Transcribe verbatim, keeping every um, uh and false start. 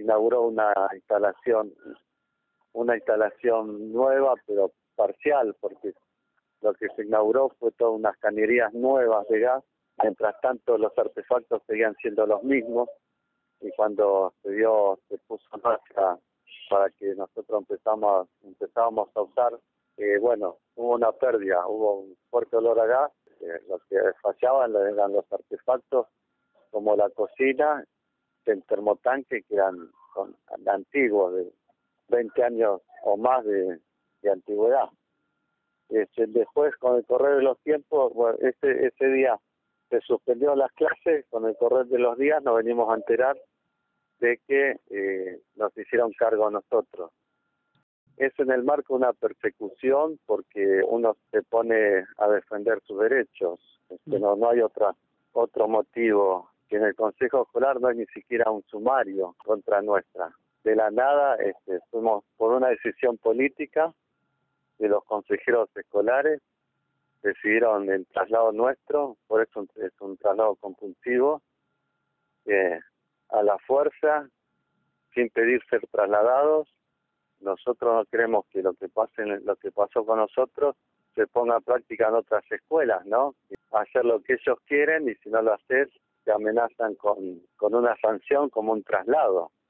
inauguró una instalación, una instalación nueva, pero parcial, porque lo que se inauguró fue todas unas cañerías nuevas de gas. Mientras tanto, los artefactos seguían siendo los mismos, y cuando se dio, se puso en marcha para que nosotros empezamos, empezábamos a usar, eh, bueno, hubo una pérdida, hubo un fuerte olor a gas. Eh, lo que fallaban eran los artefactos, como la cocina, el termotanque, que eran con, antiguos, de veinte años o más de, de antigüedad. Este, después, con el correr de los tiempos, bueno, ese, ese día se suspendió las clases. Con el correr de los días nos venimos a enterar de que eh, nos hicieron cargo a nosotros. Es en el marco de una persecución, porque uno se pone a defender sus derechos. Este, no, no hay otra, otro motivo. Que en el Consejo Escolar no hay ni siquiera un sumario contra nuestra. De la nada, este, fuimos por una decisión política de los consejeros escolares, decidieron el traslado nuestro, por eso es un traslado compulsivo, eh, a la fuerza, sin pedir ser trasladados. Nosotros no queremos que lo que pase, lo que pasó con nosotros se ponga en práctica en otras escuelas, ¿no? Hacer lo que ellos quieren, y si no lo haces, te amenazan con, con una sanción, como un traslado.